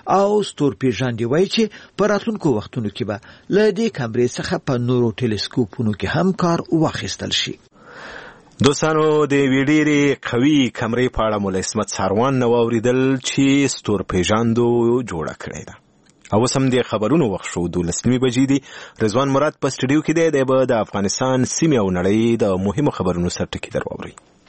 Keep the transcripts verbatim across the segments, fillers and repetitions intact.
او ستورپیژندې وایي چې په راتلونکو وختونو کې به له دې کمرې څخه په نورو ټیلیسکوپونو کې هم کار واخیستل شي. دوستانو، د ویډیري قوي کمرې په اړه مولا عصمت ساروان نو اوریدل چې ستورپیژندو جوړه کړې ده. او سم دې خبرونو وخت شو دولسمې بجې دي. رضوان مراد په سټډیو کې دی. د افغانستان سیمې او نړۍ د مهمو خبرونو سره ټکی درواوري.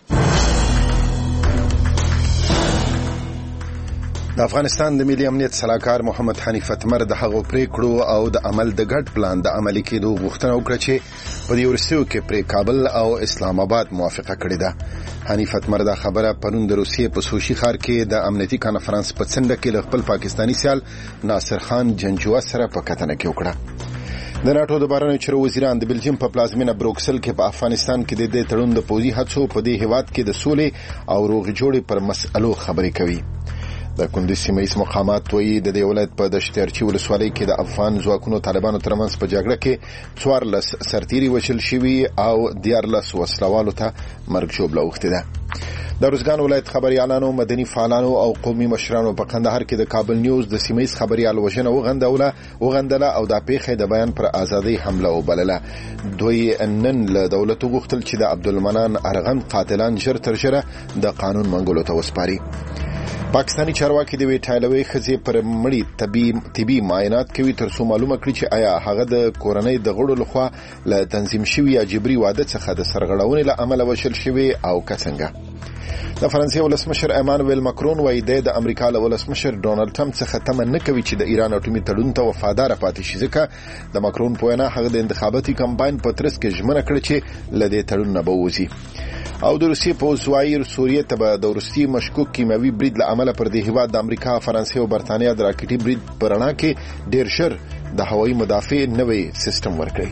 د افغانستان د ملي امنیت سلاکار محمد حنیف اتمر د هغو پریکړو او د عمل د ګډ پلان د عملي کېدو غوښتنه وکړه چې په دې ورسیو کې پرې کابل او اسلام آباد موافقه کړې ده. حنیف اتمر دا خبره پرون د روسیې په سوشي ښار کې د امنیتي کانفرنس په څنډه کې له خپل پاکستاني سیال ناصر خان جنجوه سره په کتنه کې وکړه. د ناټو د بهرنیو چارو وزیران د بلجیم په پلازمینه بروکسل کې په افغانستان کې د دې تړون د پوځي هڅو په دې هیواد کې د سولې او روغې جوړې پر مسئلو خبرې کوي. د کندز سیمه ییز مقامات وایي د دې ولایت په دشتیارچي ولسوالۍ کې د افغان ځواکونو طالبانو ترمنځ په جګړه کې څوارلس سرتیري وژل شوي او دیارلس وسلوالو ته مرګ ژوبله اوښتې ده. د روزګان ولایت خبريالانو، مدني فعالانو او قومي مشرانو په قندهار کې د کابل نیوز د سیمه ییز خبريال وژنه وغندوله وغندله او د پیښې د بیان پر ازادۍ حمله وبلله. دوی نن له دولت غوښتل چې د عبدالمنان ارغند قاتلان ژر تر ژره د قانون منګولو ته وسپاري. پاکستانی چارواکي د ویټایلوي خزي پر مړی طبي طبي معاینات کوي تر څو معلومه کړي چې آیا هغه د کورنۍ د غړو لخوا له تنظیم شوی یا جبري واده څخه د سرغړونې له امله وشل شوی او کڅنګه. د فرانسې ولسمشر ایمانوئل ماکرون وايي د امریکا له ولسمشر ډونالد ټرمپ څخه تمه نه کوي چې د ایران اټومي تړون ته وفادار پاتې شي، ځکه د ماکرون په وینا هغه د انتخاباتي کمپاین په ترڅ کې ژمنه کړې چې له دې تړون نه به ووځي. او د روسیې پوځ وايي سوریې ته به د روسي مشکوک کیمیاوي برید له امله پر دې هیواد د امریکا، فرانسې او برتانیا د راکټي برید په رڼا کې ډېر ژر د هوایي مدافع نوی سیستم ورکړي.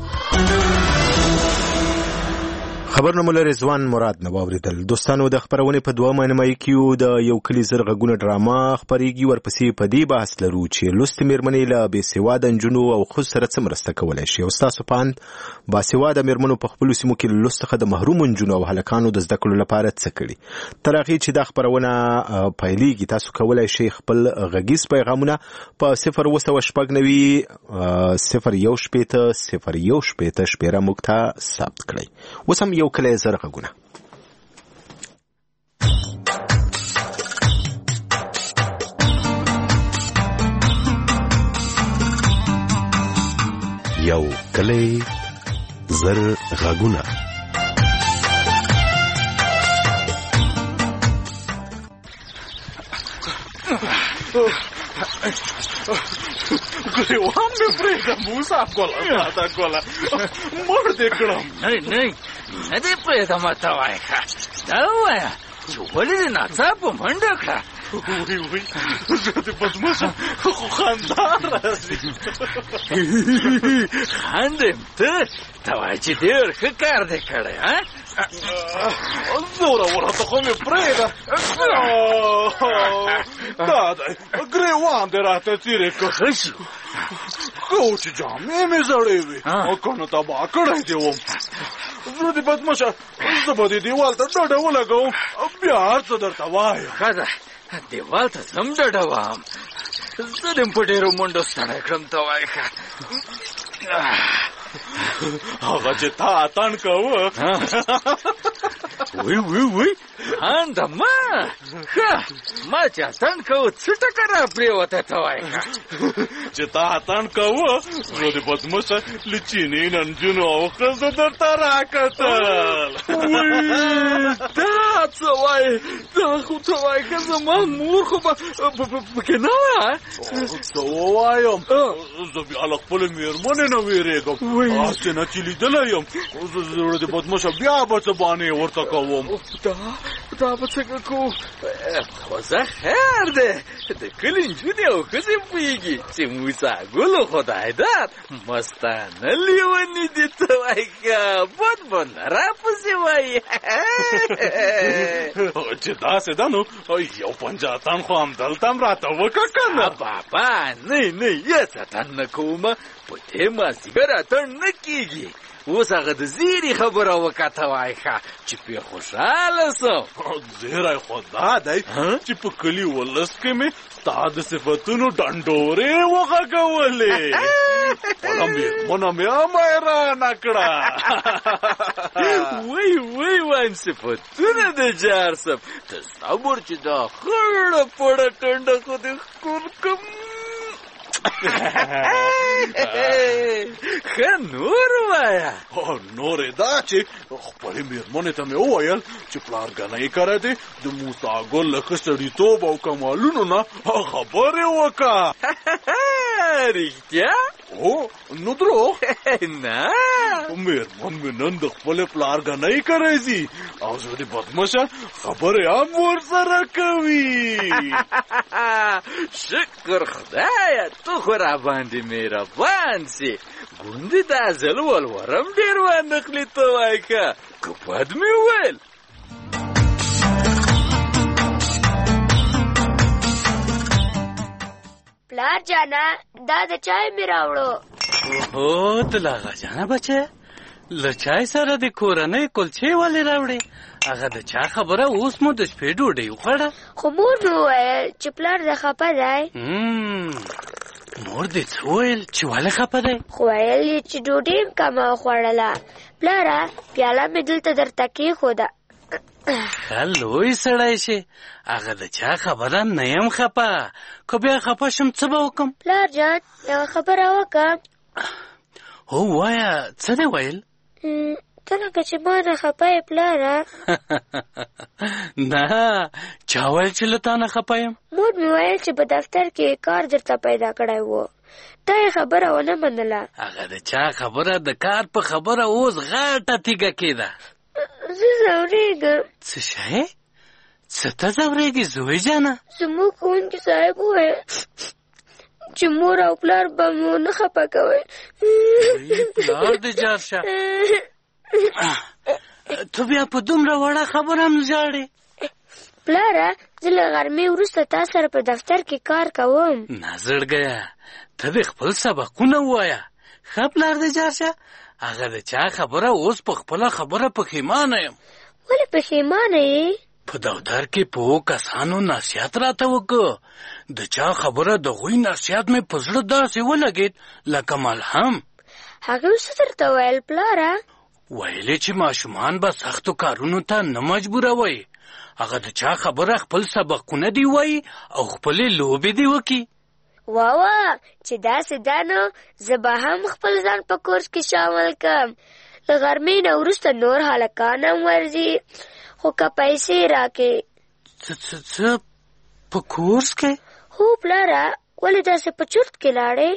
خبرونه مولا رضوان مراد نو اوریدل. دوستانو، د خبرونه په دوه معنی کې د یو کلی زرغونه ډراما خبريږي. ورپسې په دې بحث لرو چې لوست میرمنې له بې سواده نجونو او خو سره څه مرسته کولای شي. او تاسو پاند با سواده میرمنو په خپل سیمو کې لوست څخه د محروم نجونو او هلکانو د زده کړو لپاره څه کړي. تر هغه چې د خبرونه پایلېږي تاسو کولای شئ خپل غږیز پیغامونه په صفر وسو شپږ نوي صفر یو شپېته صفر یو شپېته شپېره موږ ته ثبت کړئ. وسم یو کله زرغونه. یو کله زرغونه. ګریوان مې پرېږده موسا کوله ساده کوله مړ دې کړم. نه نه نه دې پرېږدم ته وایه ښه دا ووایه چې ولې دې ناڅاپه منډه کړه. وی وی زه دې بدمعشه خو خندا راځي. خاندم ته ته وایه چې ډېر ښه کار دې کړی ها. زوره وره ته خو مې پرېږده. دا دی ګریوان دې راته څیرې کړ. ښه شو ښه و چې جامې مې زړې وې که نه تباه کړی دې وم. زه دې بدمعشه زه به دې دیوال ته ډډه ولګوم بیا هر څه درته وایم. ښه ده دیوال ته زم ډډه وهم. زه دې په ډېرو منډو ستړی کړم ته وایه ښه. هغه چې تا اتڼ کوه وی وی وی انده ما ښه ما چې اتڼ کوه څه ټکه را پرېوته ته وایه ښه. چې تا اتڼ کوه نو د بدمعشه له چیني نجونو او ښځو درته راکتل. دا څه وایې دا خو ته وایې که زما مور خو به پکې نه وه. څه ووایم زه بیا له خپلې مېرمنې نه وېرېږم. هسې نه چې لیدلی یم زړه د بدمعشه بیا به څه بانې ورته کوم. دا دا به څنګه کوو خو زه خیر دی د کلي نجونې او ښځې پوهېږي چې موسی ګلو خدای داد مستانه لیوني دي ته وایي ښه بد به نه راپسې وایي. چې داسې ده نو یو پنجاتن خو همدلته هم راته وکړه که نه. بابا نه نه هېڅ اتڼ نه کومه په دې مازدیګر اتڼ نه کېږي. اوس هغه د زیري خبره وکاته وای ښه چې پې خوشحاله سم. زیری خو دا دی چې په کلي ولس کې مې ستا د صفتونو ډنډورې وغږولې. خپله مېرمنه مې هم حیرانه کړه. وای وای وایم صفتونه د جار صاحب، تصور چې دا خړه پړه ټنډه خو دې ښکل کم. ښه نور وایه. نور یې دا چې خپلې مېرمنې ته مې وویل چې پلارګنۍ کره دې د موسی ګل له ښه سړیتوب او کمالونو نه خبرې وکړه. رښتیا؟ هو، نو دروغ نه. مېرمن مې نن د خپلې پلارګنۍ کره ځي او زه د بدمشه خبرې هم ورسره کوي. شکر خدایه، تو خو راباندې مهربان سي. ګوندې دا ځل ولورم ډېر وانخلي ته وای که که بد مې وویل. پلار جانا دا د چای مې راوړو. اوهو ته لاغا جانا بچه، له چای سره د کورنۍ کلچې ولې راوړې؟ هغه د چا خبره اوس مو د شپې ډوډۍ وخوړه؟ خو مور مې وویل چې پلار د خفه دی. مور دې څه وویل چې ولې خفه دی؟ خو ویل یې چې ډوډۍ م کمه وخوړله. پلاره پیاله مې دلته درته کېښوده. ښه لوی سړی شې، هغه د چا خبره نه یم خفه، که بیا خفه شم څه به وکړم؟ پلار جان یوه خبره وکړم. هو وایه، څه دې ویل؟ ته لکه چې ما نه خفه یې پلاره. نه، چا ویل چې له تا نه خفه یم؟ مور مې ویل چې په دفتر کې کار درته پیدا کړی و، تا یې خبره ونه منله. هغه د چا خبره د کار په خبره اوس غټه تیږه کېده. زه ځورېږم. څه شی؟ څه ته ځورېږې زوی جانه؟ زموږ ښوونکي صاحب وویل چې مور او پلار به مو نه خفه کوئ. پلار دې جار شه، ته بیا په دومره وړه خبره هم ژاړې؟ پلاره زه له غرمې وروسته تا سره په دفتر کې کار کوم. نه زړګیه، ته دې خپل سبقونه ووایه. ښه پلار دې جار شه، هغه د چا خبره اوس په خپله خبره پښیمانه یم. ولې پښیمانه یې؟ په دفتر کې په کسانو نصیحت راته وکړه، د چا خبره د هغوی نصیحت مې په زړه داسې ولګېد لکه ملهم. هغې څه درته ویل پلاره؟ ویلې چې ماشومان به سختو کارونو ته نه مجبوروئ، هغه د چا خبره خپل سبقونه دې وایي او خپلې لوبې دې وکړي. واه چې داسې ده نو زه به هم خپل ځان په کورس کې شامل کړم. له غرمې نه وروسته نور هلکان هم ورځي، خو که پیسې راکې. څه څه څه په کورس کې؟ هو پلاره، ولې داسې په چرت کې لاړې؟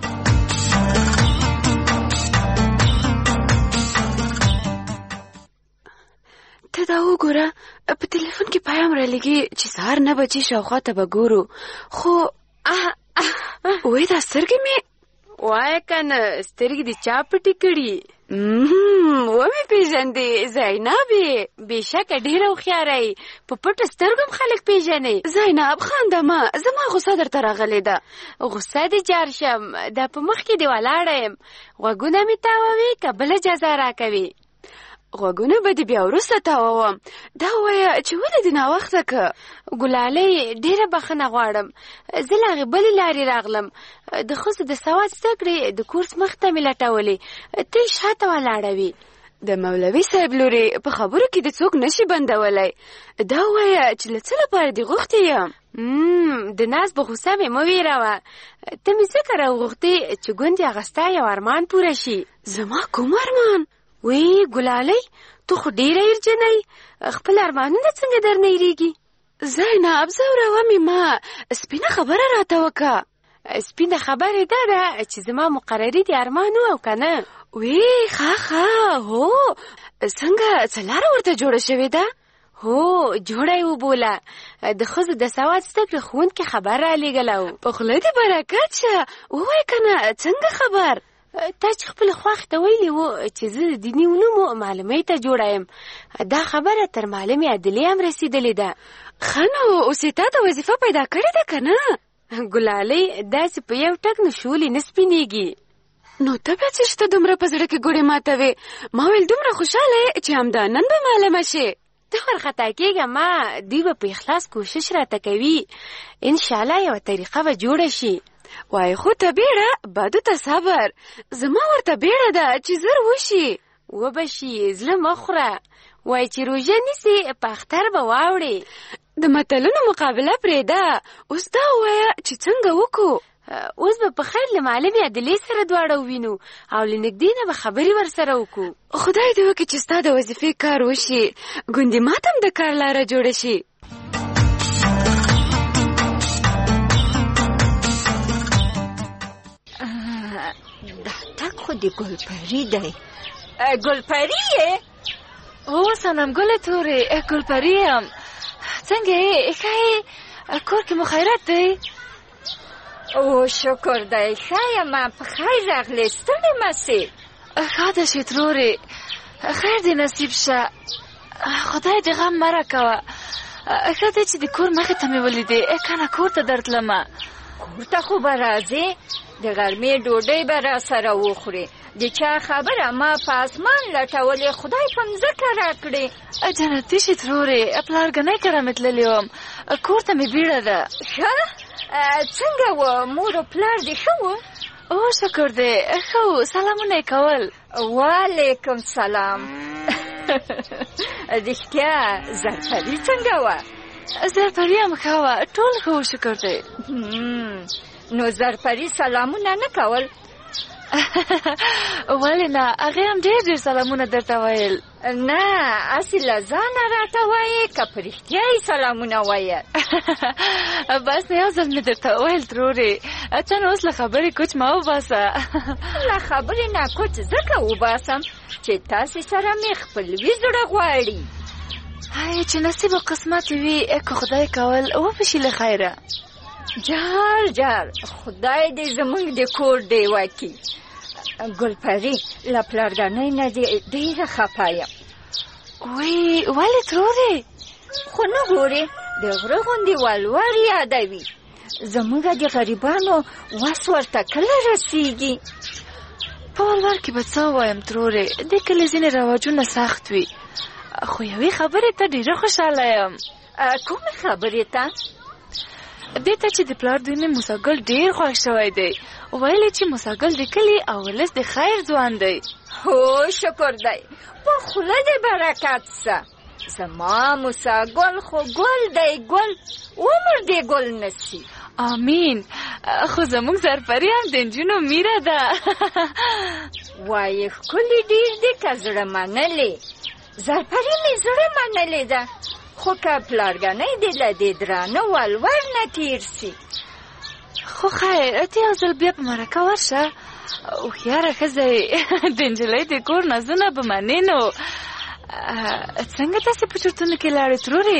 ته دا وګوره، په تلیفون کې پیام رالیږي چې سهار نه بجې شاوخوا ته به ګورو. خو وای دا سترګې مې وایه که نه سترګې دې چا پټې کړي؟ ومې پېژندې زینبې؟ بېشکه ډېره هوښیاره یې، په پټو سترګو هم خلک پېژنې. زینب خنده مه، زما غوسه درته راغلې ده. غوسه دې جار شم، دا په مخ کې دې ولاړه یم، غوږونه مې تاووي که بله جزا راکوي؟ غوږونه به دې بیا وروسته تاووم. دا ووایه چې ولې دې ناوخته که؟ ګلالۍ ډېره بخښنه غواړم، زه له هغې بلې لارې راغلم، د ښځو د سواد زده کړې د کورس مخ ته مې لټولې، ته یې شاته ولاړه وي. د مولوي صاحب لورې په خبرو کې دې څوک نشي بندولی. دا ووایه چې له څه لپاره دې غوښتې یم؟ د ناز په غوسه مې مه ویروه، ته مې ځکه راوغوښتې چې ګوندې هغه ستا یو ارمان پوره شي. زما کوم ارمان؟ وی ګلالۍ، ته خو ډېره هیرجنۍ، خپل ارمانونه څنګه درنه هېرېږي؟ زینب ځوروه مې ما، سپینه خبره راته وکړه. سپینه خبرې دا ده چې زما مقرري دې ارمان و او که نه؟ وی ښه ښه، هو څنګه څه لاره ورته جوړه شوې ده؟ هو جوړه یې وبوله، د ښځو د سواد زده کړې ښوونکي خبر رالیږلی و. په خوله دې برکت شه، ووایه که نه څنګه خبر؟ تا چې خپل خوښ ته ویلي و چې زه د دیني علومو معلمۍ ته جوړه یم، دا خبره تر معلمې عدلې هم رسېدلې ده. ښه نو اوس یې تا ته وظیفه پیدا کړې ده که نه؟ ګلالۍ داسې په یو ټک نه شولې نه سپینېږي. نو ته بیا څه شته دومره په زړه کې ګوړې ماتوې؟ ما ویل دومره خوشحاله یې چې همدا نن به معلومه شي. ته وارخطا کېږه ما، دوی به په اخلاص کوشش راته کوي. انشاءالله یوه طریقه به جوړه شي. وای خو ته بیړه، بدو ته صبر. زما ورته بیړه ده چې زر وشي. وبه شي، زړه مه خوره. وای چې روژه نیسي په اختر به واوړې. د متلونو مقابله پرېږده، اوس دا ووایه چې څنګه وکړو. اوس به په خیر له معلمې عدلې سره دواړه ووینو او له نږدې نه به خبرې ورسره وکړو. خدای دې وکړي چې ستا د وظیفې کار وشي، ګوندې ماته هم د کار لاره جوړه شي. دا تک خو د ګلپري دی. ګلپري یې؟ او صنم ګله تورې، ګلپري یم. څنګه یې؟ ښه یې؟ کور کې مو خیرات دی؟ او شکر دی، ښه یم، په خیر راغلې، ستړې مه سې. ښه ده چې ترورې، خیر دې نصیب شه. خدای دې غم مه راکوه. ښه ده چې د کور مخې ته مې ولیدې، کنه کور ته درتلمه. کور ته خو به راځې، د غرمې ډوډۍ به را سره وخورې. د چا خبره ما په اسمان لټولې، خدای په مځکه راکړې. جنتي شي ترورې، پلارګنۍ کره مې تللې وم، کور ته مې بیړه ده. ښه څنګه و؟ مور و پلار دې ښه و؟ او شکر دی، ښه و، سلامونه یې کول. وعلیکم سلام. رښتیا زرپري څنګه وه؟ زرپري هم ښه وه، ټول ښه و، شکر دی. نو زرپري سلامونه نه کول؟ ولې نه، هغې هم ډېر ډېر سلامونه درته ویل. نه هسې له ځانه راته وایې که په رښتیا یې سلامونه ویل؟ بس نه یو ځل مې درته وویل ترورې، ته نو اوس له خبرې کوچ مه وباسه. له خبرې نه کوچ ځکه وباسم چې تاسې سره مې خپلوي زړه غواړي. هی چې نصیب و قسمت وي، که خدای کول وبشي له خیره. جار جار، خدای دې زمونږ د کور ډیوه کړي. ګلپري، له پلارګنۍ نه دې ډېره خفه یم. وی ولې ترورې؟ خو نه ګورې، د غره غوندې ولور یادوي. زمونږ د غریبانو وس ورته کله رسیږي؟ په ولور کې به څه ووایم ترورې، دې کلي ځینې رواجونه سخت وي، خو یوې خبرې ته ډېره خوشحاله یم. کومې خبرې ته؟ دې ته چې د پلار دوی مې موسیګل ډېر خوښ شوی دی. ویلې چې موسیګل د کلي او ولس د خیر ځوان دی. هو شکر دی، په خوله دې برکت شه. زما موسیګل خو ګل دی، ګل عمر دې ګل نسی. آمین. خو زموږ زرپري هم د نجونو میره ده. وایې ښکلي ډېر دې که زړه منلې. زرپري مې زړه منلې ده، خو که پلارګنۍ دې له دې درانه ولور نه تیر سي. خو خیر، ته یو ځل بیا په مرکه ورشه، هوښیاره ښځه یې، د نجلۍ د کور نازونه به منې. نو څنګه تاسې په چرتونو کې لاړې ترورې؟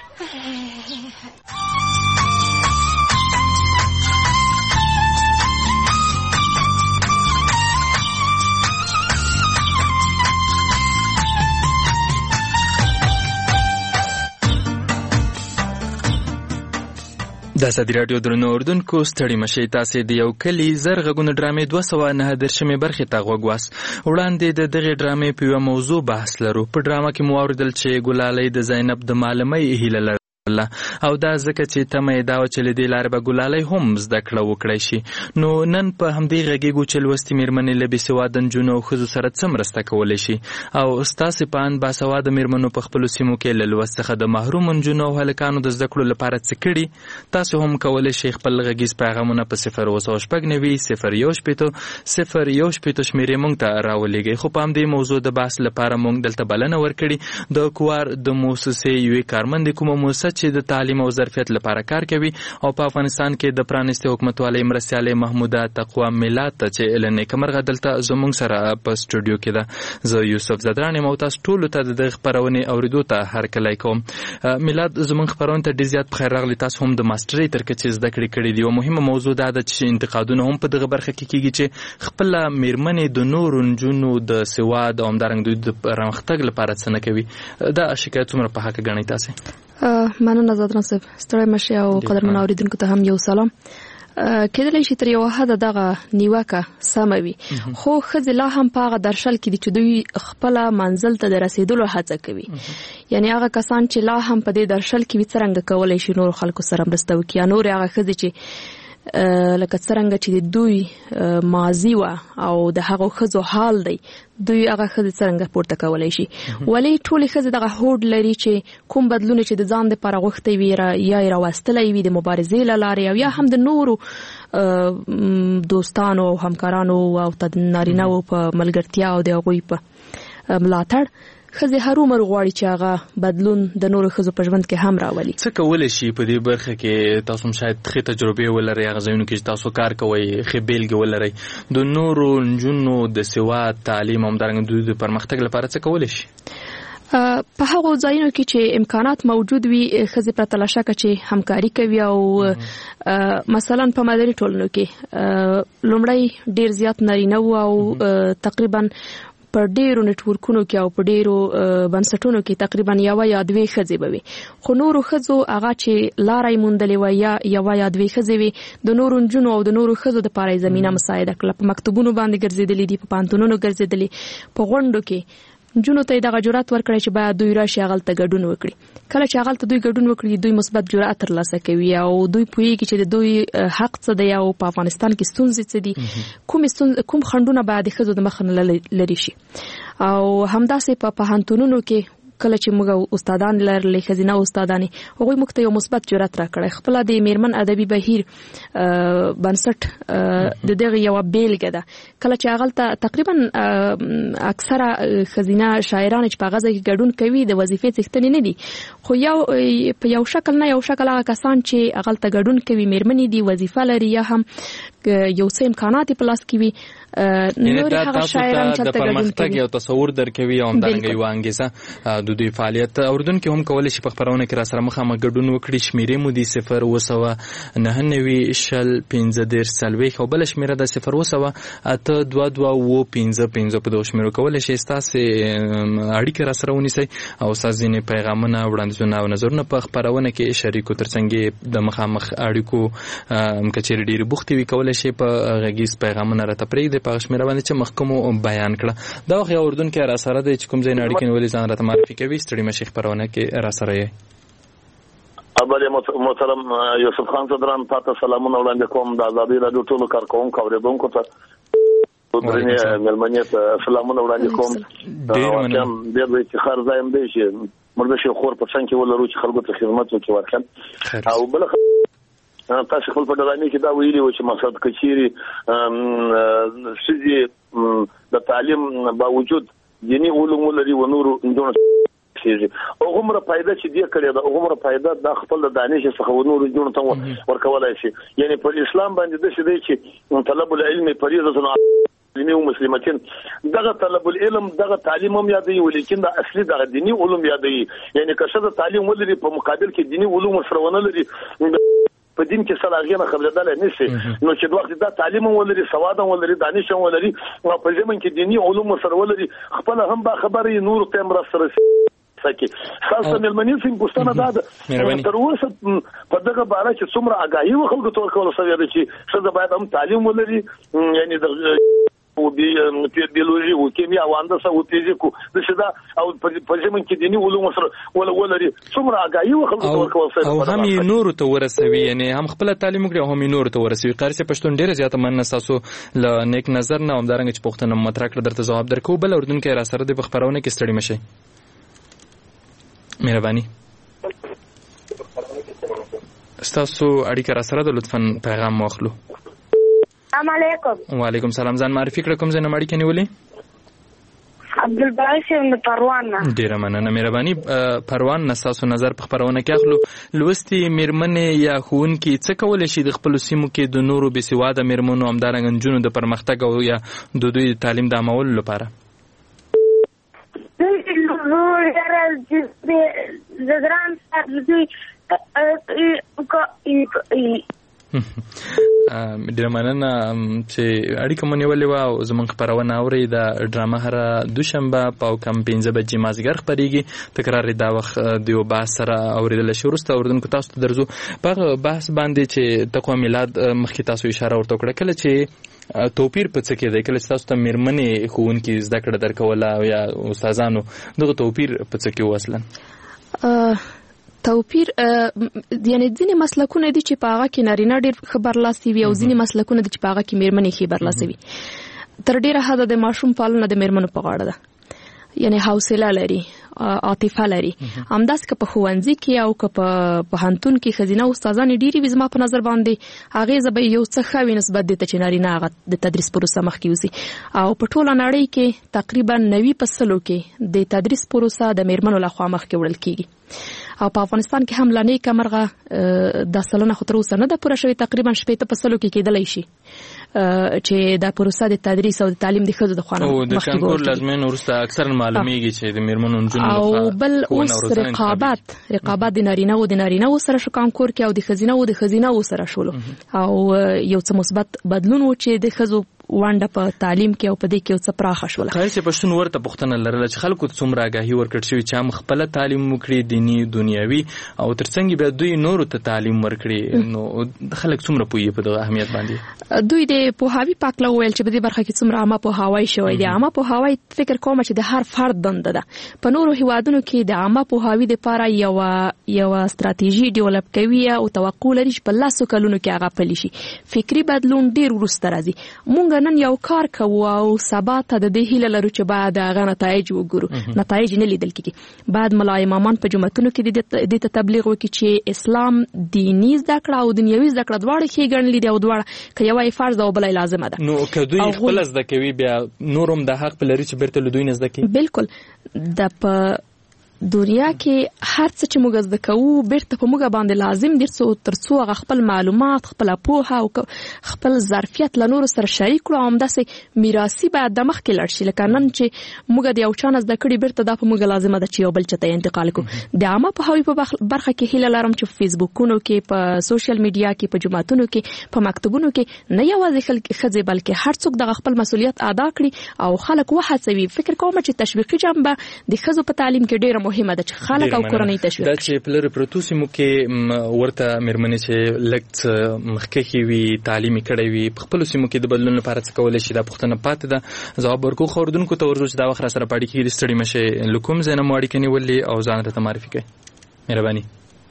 د ازادي راډیو درنو اردوونکو ستړي مشئ، تاسې د یو کلي زر غږونه ډرامې دوه سوه نهه دېرشمې برخې ته غوږ واست. وړاندې د دغې ډرامې په یوه موضوع بحث لرو. په ډرامه کې مو واورېدل چې ګلالۍ د زینب د معلمۍ هیله لرله، او دا ځکه چې تمه یې دا وه چې له دې لارې به ګلالۍ هم زده کړه وکړی شي. نو نن په همدې غږیږو چې لوستې مېرمنې له بېسواده نجونو او ښځو سره څه مرسته کولی شي، او ستاسې په اند باسواده مېرمنو په خپلو سیمو کې له لوست څخه د محرومو نجونو او هلکانو د زده کړو لپاره څه کړي. تاسو هم کولی شئ خپل غږیز پیغامونه په صفر اوه سوه شپږ نوي صفر یو شپېته صفر یو شپېته شمېرې موږ ته راولېږئ. خو په همدې موضوع د بحث لپاره موږ دلته بلنه ورکړي د کوار د موسسې یوې کارمندې، کومه موسسه چې د تعلیم او ظرفیت لپاره کار کوي او په افغانستان کې د پرانیستې حکومتوالۍ مرستیالې محموده تقوا میلاد ته چې له نیکمرغه دلته زموږ سره په سټوډیو کې ده. زه یوسف زدران یم او تاسو ټولو ته د دغې خپرونې اورېدو ته هرکلی کوم. میلاد، زموږ خپرونې ته ډېر زیات پخیر راغلی. تاسو هم د ماسټرۍ تر کچې زده کړې کړې دي. یوه مهمه موضوع دا ده چې انتقادونه هم په دغه برخه کې کېږي چې خپله مېرمنې د نورو نجونو د سواد او همدارنګه دوی د پرمختګ لپاره څه نه کوي. دا شکایت څومره په حقه ګڼئ تاسې؟ مننه زدران صاحب، ستړی مشئ او قدرمنو اوریدونکو ته هم یو سلام. کېدلی شي تر یوه حده دغه نیوکه سمه وي خو ښځې لا هم په هغه درشل کې دي چې دوی خپله منزل ته د رسېدلو هڅه کوي یعنی هغه کسان چې لا هم په دې درشل کې وي څرنګه کولی شي نورو خلکو سره مرسته وکړي یا نورې هغه ښځې چې لکه څرنګه چې دوی ماضي وه او د هغو ښځو حال دی دوی هغه ښځې څرنګه پورته کولی شي ولې ټولې ښځې دغه هوډ لري چې کوم بدلون چې د ځان دپاره غوښتی وي یا یې راوستلی وي د مبارزې له لارې او یا هم د نورو دوستانو او همکارانو او نارینه‌وو په ملګرتیا او د هغوی په ملاتړ ښځې هرومرو غواړي چې هغه بدلون د نورو ښځو په ژوند کې هم راولي. څه کولی شي په دې برخه کې تاسو هم شاید ښې تجربې ولرئ هغه ځایونو کې چې تاسو کار کوئ ښې بېلګې ولرئ د نورو نجونو د سواد تعلیم او همدارنګه دوی د پرمختګ لپاره څه کولی شي؟ په هغو ځایونو کې چې امکانات موجود وي ښځې پرته له شکه چې همکاري کوي او مثلا په مدني ټولنو کې لومړی ډېر زیات نارینه وو او تقریبا په ډیرو نټورکونو کې او په ډیرو بنسټونو کې تقریبا یوه یا دوې ښځې به وي خو نورو ښځو هغه چې لاره یې موندلې وه یا یوه یا دوې ښځې وي د نورو نجونو او د نورو ښځو دپاره یې زمینه مساعده کړله په مکتوبونو باندې ګرځېدلي دي په پوهنتونونو ګرځېدلي په غونډو کې نجونو ته یې دغه جرأت ورکړی چې باید دوی راشي هغلته ګډون وکړي کله چې هغلته دوی ګډون وکړي دوی مثبت جرأت ترلاسه کوي او دوی پوهېږي چې د دوی حق څه دی او په افغانستان کې ستونزې څه دي کوم کوم خنډونه باید د ښځو د مخه نه لرې شي او همداسې په پوهنتونونو کې کله چې موږ استادان لرلې ښځینه استادانې هغوی موږ ته یو مثبت جرأت راکړی خپله د میرمن ادبي بهیر بنسټ د دغې یوه بیلګه ده کله چې هغلته تقریبا اکثره ښځینه شاعرانې چې په هغه ځای کې ګډون کوي د وظیفې څښتنې نه دي خو یو په یو شکل نه یو شکل هغه کسان چې هغلته ګډون کوي میرمنې دي وظیفه لري یا هم یو څه امکانات یې په لاس کې وي نور هغه شاعران چې د پرمختګ یو تصور درکوي او همدارنګه یو انګیزه د دوی فعالیت اردوونکي هم کولی شي په خپرونه کې راسره مخامخ ګډون وکړي شمیرې مو دي صفر اوه سوه نهه نوي شل پنځه دېرش څلوېښت او بله شمیره ده صفر اوه سوه اته دوه دوه اوه پنځه پنځه په دغو شمیرو کولی شئ ستاسې اړیکه راسره ونیسئ او ستاسو ځینې پیغامونه وړاندیزونه او نظرونه په خپرونه کې شریکو تر څنګ د مخامخ اړیکو که چیرې ډېرې بوختې وي کولی شئ په غږیز پیغامونه راته پرېږدئ په هغه شمېره باندې چې مخکې بیان کړه دا وخت یو اردوونکی راسره دی چې کوم ځای نه اړیکې نیولې ځان راته معرفي کوي ستړي مه شئ خپرونه کې راسره یې اول محترم یوسف خان صدران تاته سلامونه وړاندې کوم د ازادي راډیو ټولو کارکوونکو اورېدونکو ته درنې مېلمنې ته سلامونه وړاندې کوم ډېر د افتخار ځای هم دی چې موږ د خور په څنګ کې ولرو چې خلکو ته خدمت وکړي ورکړم او بله تاسو خپل په ډرامې کې دا ویلي و چې مقصد کچيري ښځې د تعلیم باوجود دیني علوم لري و نور نجونو کېږي هغومره فایده چې دې کړې ده هغومره فایده د خپل د دانش څخه و نور نجونو ته ورکولای شي یعنی په اسلام باندې د څه دی چې طلب العلم فریضه دیني او مسلمانین دغه طلب العلم دغه تعلیم هم یادوي ولیکن د اصلي دغه دینی علوم یادوي یعنی که څه د تعلیم ولري په مقابل کې دینی علوم سره ونه لري په دین کې صلاحیت نه خبردار نه شي نو چې د وخت دا تعلیم ولري سواد ولري دانش ولري او په ځمن کې دینی علوم سره ولري خپل هم با خبرې نور تم را سره سکه خاصه ملمنې څنګه پوښتنه ده تر اوسه په دغه باره کې څومره آگاهي وخلکو تور کول سوي ده چې څه باید هم تعلیم ولري یعنی د او بیولوژي او کیمیا او هندسه او فزیکو د شدا او په ځمن کې دینی علوم سره ولا ولري څومره آگاهي وخلکو تور کول سوي او هم یې نور ته ورسوي یعنی هم خپل تعلیم وکړي او هم یې نور ته ورسوي قاری چې پښتون ډیره زیاته مننه تاسو له نیک نظر نه همدارنګه چې پښتون مطرح کړ درته جواب درکو بل اردوونکي را سره د خبرونه کې ستړي مشي مهرباني تاسو اړیکه را سره د لطفاً پیغام واخلو السلام علیکم وعلیکم سلام ځان معرفي کړه کوم ځای نه اړیکه نیولې عبدالباقي یم د پروان نه ډیره مننه مهرباني پروان نه تاسو نظر په خبرونه کې اخلو لوستي میرمنې یا ښوونکي څه کولی شي د خپلو سیمو کې د نورو بېسواده میرمنو همدارنګه نجونو د پرمختګ او یا د دوی د تعلیم د عامولو لپاره ډېره مننه چې اړیکه مو نیولې وه او زموږ خپرونه اورئ. دا ډرامه هره دوشنبه په کم پنځه بجې مازدیګر خپرېږي. تکرار دا وخت د یو بحث سره اورېدلی شي. وروسته اورېدونکو تاسو ته درځو په هغه بحث باندې چې تقوا میلاد مخکې تاسو اشاره ورته وکړه. کله چې توپیر په څه کې دی، کله چې تاسو ته مېرمنې ښوونکي زده کړه درکوله یا استادانو، دغه توپیر په څه کې و اصلا؟ توپیر یعنی ځینې مسلکونه دي چې په هغه کې نارینه ډېر ښه برلاسي وي او ځینې مسلکونه دي چې په هغه کې مېرمنې ښې برلاسي وي. تر ډېره حده د ماشوم پالنه د مېرمنو په غاړه ده، یعنی حوصله لري، عاطفه لري. همداسې که په ښوونځي کې او که په پوهنتون کې ښځینه استادانې ډېرې وي زما په نظر باندې اغېزه به یو څه ښه وي نسبت دې ته چې نارینه هغه د تدریس پروسه مخکې وځي. او په ټوله نړۍ کې تقریبا نوي په سلو کې د تدریس پروسه د مېرمنو لخوا مخکې وړل کېږي. او په افغانستان کې هم لا نیکه مرغه دا سلنه خو تر اوسه نه ده پوره شوې، تقریبا شپېته په سلو کې کېدلی شي چې دا پروسه د تدریس او د تعلیم د ښځو د خوا نه مخکې وړل کېږي. او د کانکور لازمین وروسته اکثرا معلومیږي چې د مېرمنو نجونو لخوا او بل اوس رقابت رقابت د نارینه‌و د نارینه‌و سره شو کانکور کې او د ښځینه‌و د ښځینه‌و سره شولو، او یو څه مثبت بدلون و چې د ښځو ونډه په تعلیم کې او په دې کې یو څه پراخه شوله. ښایي پښتون ورته پوښتنه لرله چې خلکو ته څومره آګاهي ورکړل شوې چې هم خپله تعلیم وکړي، دیني دنیوي، او ترڅنګ بیا دوی نورو ته تعلیم ورکړي. نو خلک څومره پوهیږي په دغه اهمیت باندې؟ دوی د پوهاوي پاکله وویل چې په دې برخه کې څومره عامه پوهاوی شوی دی. عامه پوهاوی فکر کوم چې د هر فرد دنده ده. په نورو هیوادونو کې د عامه پوهاوي دپاره یوه یوه ستراتیژي ډیولپ کوي او توقع لري چې په لسو کلونو کې هغه پلي شي. فکري بدلون ډېر وروسته راځي. موږ نن یو کار کوو او سبا ته د دې هیله لرو چې باید هغه نتایج وګورو. نتایج نه لیدل کېږي. باید ملا امامان په جوماتونو کې دې ته تبلیغ وکړي چې اسلام دیني زده کړه او دنیوي زده کړه دواړه ښې ګڼلي دي، او دواړه که یوه یې فرض ده او بله یې لازمه ده. نو که دوی خپله زده کوي بیا نور هم د حق لري چې بیرته له دوی نه زده کړي. بالکل. د په دنیا کې هر څه چې موږ زده کوو بیرته په موږ باندې لازم دي تر څو هغه خپل معلومات، خپله پوهه او خپل ظرفیت له نورو سره شریک کړو، او همداسې میراثي باید د مخکې لاړ شي. لکه نن چې موږ د یو چا نه زده کړي بیرته دا په موږ لازمه ده چې یو بل چا ته انتقال کړو. د عامه پوهاوي په برخه کې هیله لرم چې په فیسبوکونو کې، په سوشل میډیا کې، په جوماتونو کې، په مکتبونو کې نه یوازې ښځې بلکې هر څوک دغه خپل مسؤلیت ادا کړي او خلک وهڅوي. فکر کوم چې تشویقي جنبه د ښځو په تعلیم کې ډېره مهمه ده چې خلک او کورنۍ تشویق. دا چې په لرې پرتو سیمو کې ورته مېرمنې چې لږ څه مخکښې وي، تعلیم یې کړی وي، په خپلو سیمو کې د بدلون لپاره څه کولی شي؟ دا پوښتنه پاتې ده. ځواب ورکوو. خو اورېدونکو ته ورځو چې دا وخت را سره په اړیکه کې ستړي مه شئ. له کوم ځای نه مو اړیکه نیولې او ځان راته معرفي کړئ. مهرباني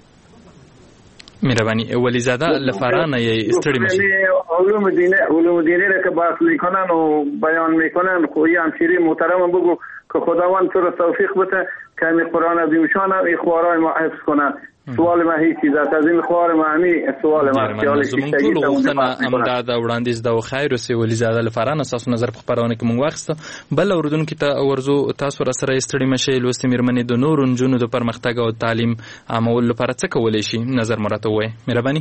مهربانی. ولیزاده لفرانه یه استری میشه. علوم دینه علوم دینه را که بحث میکنن و بیان میکنن خویی همشیری محترم بگو که خداوند تو را توفیق بده که می قرآن عظیمشان این خوارای ما حفظ کنن. سوال ما هیڅ چیز است. از این خوار ما همي سوال ما خیال زمون ټول غوښتنه امداد وړاندیز د خیر او سوالي زاده لفرانه تاسو نظر په خبرونه کې مونږ واخسته. بل اوردونکو ته ورزو تاسو را سره استړي مشه لوستي مېرمنې د نور نجونو د پرمختګ او تعلیم عامول لپاره څه کولای شي؟ نظر مراته وای مهرباني.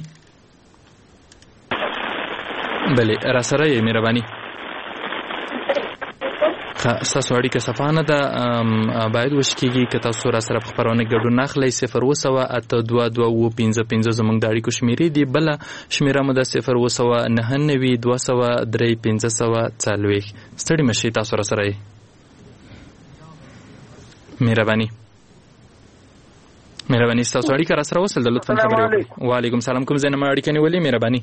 بله را سره یې مهرباني. تاسو اړیکه صفانه ده باید وشکیږي که تاسو را سره په خبرونه ګډون اخلئ صفر اووه سوه اته دوه دوه اووه پنځه پنځه زموږ د اړیکو شمیرې دي. بله شمیره مو ده صفر اووه سوه نهه نوي دوه سوه درې پنځه سوه څلوېښت. ستړي مه شئ تاسو را سره یې مهرباني. مهرباني ستاسو اړیکه را سره وصل ده لطفا خبرې وکړئ. وعلیکم سلام. کوم ځای نه مو اړیکه نیولې مهرباني؟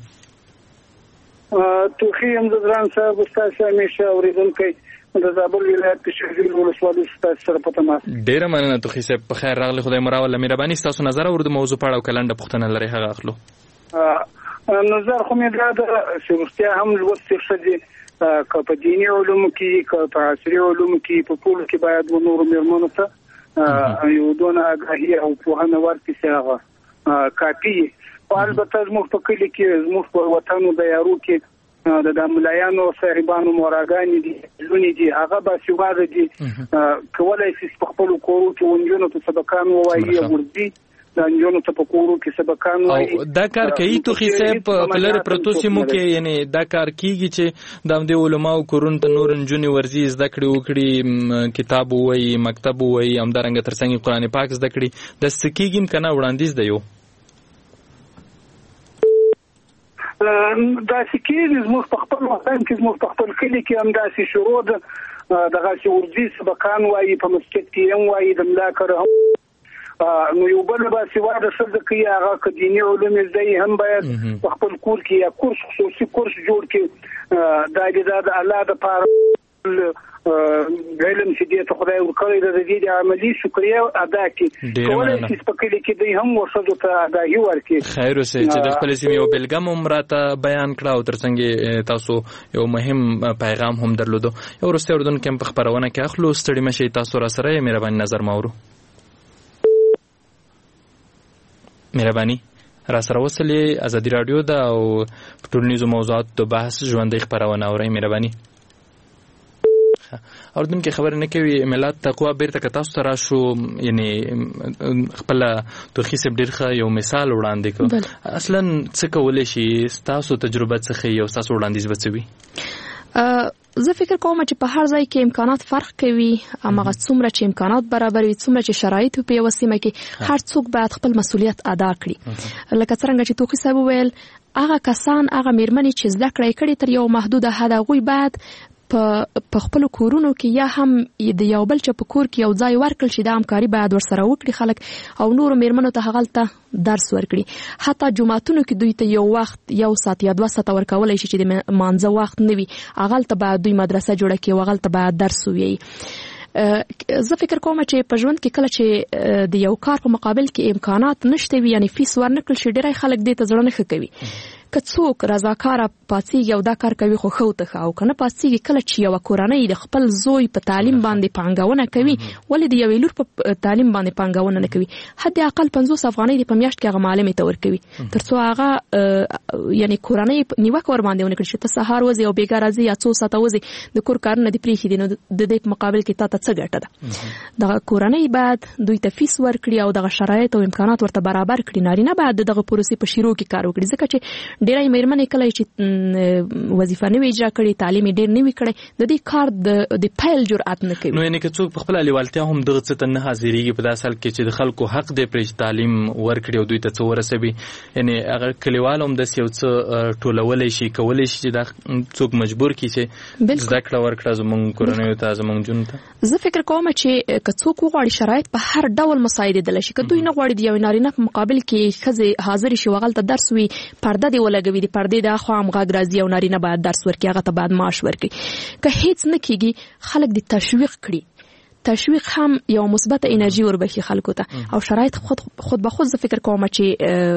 توخي یم زدران صاحب ستاسو همیشه اورېدونکی د زابل ولایت کې شهزل ولسوالۍ ستاسو سره په تماس. ډېره مننه توخي صاحب. په خیر راغلی. خدای مو راوله. مهرباني ستاسو نظر اورو د موضوع په اړه او که لنډه پوښتنه لرئ هغه اخلو. نظر خو مې دا ده چې رښتیا هم لوستې ښځې که په دیني علومو کې که په عصري علومو کې په ټولو کې باید و نورو مېرمنو ته یو دونه آګاهي او پوهنه ورکړي چې هغه کافي وي. خو البته زموږ په کلي کې زموږ په وطن د یارو کې د د ملایانو صاحبانو موراګانې دي لونې دي هغه باسواده دي کولای شي په خپلو کورو کې ونجونو ته سبقان ووایي ورځي د نجونو ته په کورو کې سبقان ووایي. دا کار کوي توخي صاحب په لرې پرتو سیمو کې یعنی دا کار کیږي چې د همدې علماو کورونو ته نور نجونې ورځي زده کړې وکړي کتاب ووایي مکتب ووایي همدارنګه ترڅنګ قرآن پاک زده کړي داسې کیږي که نه وړاندیز دی یو؟ داسې کېږي زموږ په خپل وطن کې زموږ په خپل کلي کې هم داسې شروع ده دغسې اردي سبقان وایي په مسجد کې هم وایي د ملا کره هم نو یو بل باسواده ښځه کوي هغه که دیني علوم زده هم باید په خپل کور کې یا کورس خصوصي کورس جوړ کړي دا د دا د الله دپاره علم چې دې ته خدای ورکړی ده د دې د عملي شکریه ادا کړي کولی شي په کلي کې دوی هم ښځو ته اګاهي ورکړي. خیر اوسئ چې د خپلې سیمې یو بېلګه مو هم راته بیان کړه او تر څنګ تاسو یو مهم پیغام هم درلودو. یو وروستی اردونکي هم په خپرونه کې اخلو. ستړي مه شئ، تاسو را سره یې. مهرباني نظر ماورو مهرباني را سره وصلې. ازادي راډیو ده او په ټولنیزو موضوعاتو د بحث ژوندۍ خپرونه اورئ. مهرباني. اردونکي خبرې نه کوي. ملت تقوا بیرته که تاسو ته راشو، یعنې خپله ترخي صاحب ډېر ښه یو مثال وړاندې کړ. اصلا څه کولی شي؟ ستاسو تجربه څه ښیي او ستاسو وړاندیز به څه وي؟ زه فکر کوم چې په هر ځای کې امکانات فرق کوي. هماغه څومره چې امکانات برابر وي، څومره چې شرایط په یوه سیمه کې، هر څوک باید خپل مسؤلیت ادا کړي. لکه څرنګه چې توخي صاحب وویل، هغه کسان هغه میرمنې چې زده کړه یې کړې تر یو محدوده حد، هغوی باید په خپل کورونو کې یا هم د یو بل چا په کور کې یو ځای ورکړل شي. دا همکاري باید ورسره وکړي خلک او نورو میرمنو ته هغلته درس ورکړي. حتی جوماتونو کې دوی ته یو وخت یو ساعت یا دوه ساعته ورکولی شي چې د مانځه وخت نه وي، هغلته باید دوی مدرسه جوړه کړي او هغلته باید درس ووایي. زه فکر کوم چې په ژوند کې کله چې د یو کار په مقابل کې امکانات نشته وي، یعنی فیس ورنکړل شي، ډېری خلک دې ته زړه نه ښه کوي. که څوک رضاکاره پاڅېږي او دا کار کوي خو ښه ته ښه، او که نه پاڅېږي، کله چې یوه کورنۍ د خپل زوی په تعلیم باندې پانګونه کوي، ولې د یوې لور په تعلیم باندې پانګونه نه کوي؟ حد اقل پنځوس افغانۍ د په میاشت کې هغه معلمې ته ورکوي، تر څو هغه یعنې کورنۍ نیوکه ورباندې ونه کړي چې ته سهار وځې او بېګا راځې یا څو ساعته وځې د کور کارونه دې پرېښي دي، نو د دې په مقابل کې تا ته څه ګټه ده؟ دغه کورنۍ باید دوی ته فیس ورکړي او دغه شرایط او امکانات ورته برابر کړي. نارینه باید دغه پروسې په شروع کې کار وکړي، ځکه چې ډېری میرمنې کله چې وظیفه نه وي اجرا کړې، تعلیم یې ډېر نه وي کړی، د دې کار د پیل جرأت نه کوي. نو یعنې که څوک په خپله لیوالتیا هم دغه څه ته نه حاضرېږي، په داسې حال کې چې د خلکو حق دی پرې چې تعلیم ورکړي او دوی ته څه ورسوي، یعنې هغه کلیوال هم داسې یو څه ټولولی شي، کولی شي چې دا څوک مجبور کړي چې زده کړه ورکړه زموږ کورنیو ته، زموږ نجونو ته. زه فکر کوم چې که څوک وغواړي شرایط په هر ډول مساعدېدلی شي. که دوی نه غواړي د یوې نارینه په مقابل کې ښځې حاضرې شي، هغلته درس وي، پرده دې ولګوي، د پردې د اخوا هم غږ راځي او نارینه باید درس ورکړي، هغه ته باید معاش ورکړي. که هیڅ نه کېږي، خلک دې تشویق کړي. تشویق هم یو مثبت انرژي وربخي خلکو ته، او شرایط خود خود به خود زه فکر کوم چې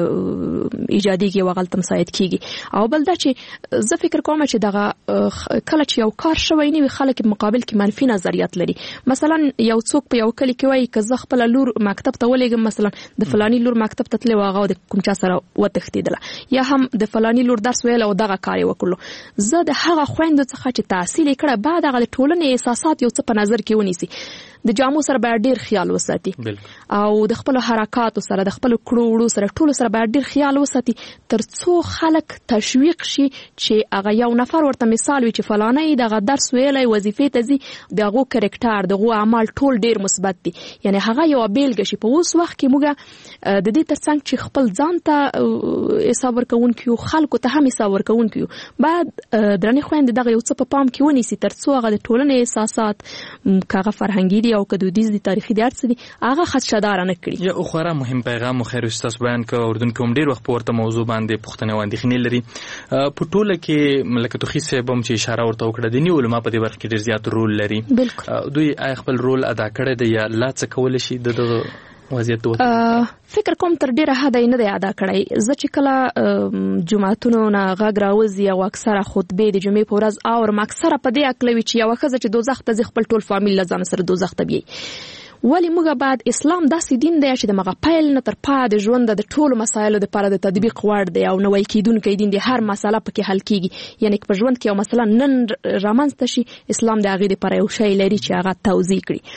ایجادېږي او هغلته مساعد کېږي. او بل دا چې زه فکر کوم چې دغه کله چې یو کار شوی نه وي، خلک په مقابل کې منفي نظریات لري. مثلا یو څوک په یو کلي کې وایي که زه خپله لور مکتب ته ولېږم، مثلا د فلاني لور مکتب ته تللی و، هغه د کوم چا سره وتښتېدله، یا هم د فلاني لور درس ویل او دغه کار یې وکړلو. زه د هغه خویندو څخه چې تحصیل یې کړی، باید هغه د ټولنې احساسات یو څه په نظر کې ونیسي. د جامو سره باید ډیر خیال وساتي او د خپل حرکاتو سره، د خپل کړو وړو سره، ټولو سره باید ډیر خیال وساتي، تر څو خلک تشویق شي چې هغه یو نفر ورته مثال وي چې فلانه یې دغه درس ویلی، وظیفې ته ځي، د هغو کرکټر، د هغو اعمال ټول ډیر مثبت دي. یعنې هغه یوه بیلګه شي. په اوس وخت کې موږ د دې تر څنګ چې خپل ځان ته حساب ورکوونکي یو، خلکو ته هم حساب ورکوونکي یو، باید درنې خویندې دغه یو څه په پام کې ونیسي، تر څو هغه د ټولنې احساسات، که هغه فرهنګي او که دودیز دي، تاریخي دي، هر څه دي، هغه خدشهداره نه کړي. یو خورا مهم پیغام مو خیر اوسې تاسو بیان کړ. اردونکي هم ډېر وخت په ورته موضوع باندې پوښتنې او اندېښنې لري. په ټوله کې لکه توخي صاحب هم چې اشاره ورته وکړه، دیني علما په دې برخه کې ډېر زیات رول لري. دوی آیا خپل رول ادا کړی دی یا لا څه کولی شي د دغه وضعیت ته؟ فکر کوم تر ډیره حده یې نه دی ادا کړی. زه چې کله جوماتونو نه غږ راوځي او اکثره خطبې د جمعې په ورځ اورم، اکثره په دې هکله وي چې یوه ښځه چې دوزخ ته ځي، خپل ټول فامیل له ځان سره دوزخ ته بیایي. ولې موږ باید، اسلام داسې دین دی چې د مغه پیل نه تر پای د ژوند د ټولو مسایلو لپاره د تطبیق وړ دی او نوی کیدونکی دین دی. هر مسله پکې حل کیږي. یعنی په ژوند کې یو مسله نن رامنځته شي، اسلام د هغې لپاره یو شی لري چې هغه توضیح کړي.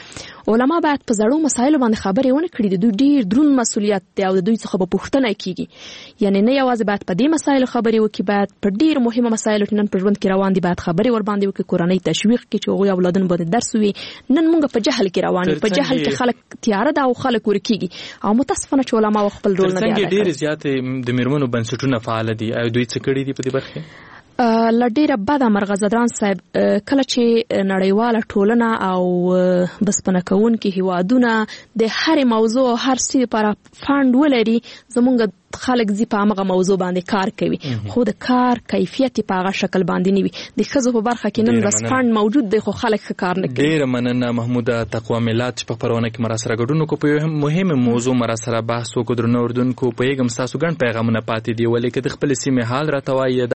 علما باید په زړو مسایلو باندې خبرې ونه کړي. د دوی ډیر دروند مسولیت دی او د دوی څخه به پوښتنه کیږي. یعنی نه یوازې باید په دې مسایلو خبرې وکړي، باید په ډیر مهمه مسایلو چې نن په ژوند کې روان دي باید خبرې ور باندې وکړي، کورنۍ تشویق کړي چې هغوی اولادونه باندې درس وي. نن موږ په جهل کې روان یو، په جهل کې خلک تیاره ده او خلک ورکیږي او متاسفانه چې علما خپل رول نه دی ادا کړی. ډیر زیات د میرمنو بنسټونه فعال دي، او دوی څه کړي دي په دې برخه؟ لډیره بده مرغزدران صاحب، کله چې نړیواله ټولنه او بسپنه کوونکي هیوادونه د هر موضوع او هر څه لپاره فاند ولري، زمونږ خلک زی په هغه موضوع باندې کار کوي، خو د کار کیفیت په هغه شکل باندې نه وي. د ښځو په برخه کې نن بس فاند موجود دی خو خلک کار نه کوي. ډیره مننه محموده تقوا ملت چې په پرونه کې مراسره ګډون کو په مهمه موضوع مراسره بحث وکړو. درنو اردوونکو په یګم تاسو ګڼ پیغامونه پاتې دی، ولې کې د خپل سیمه حال راته وایي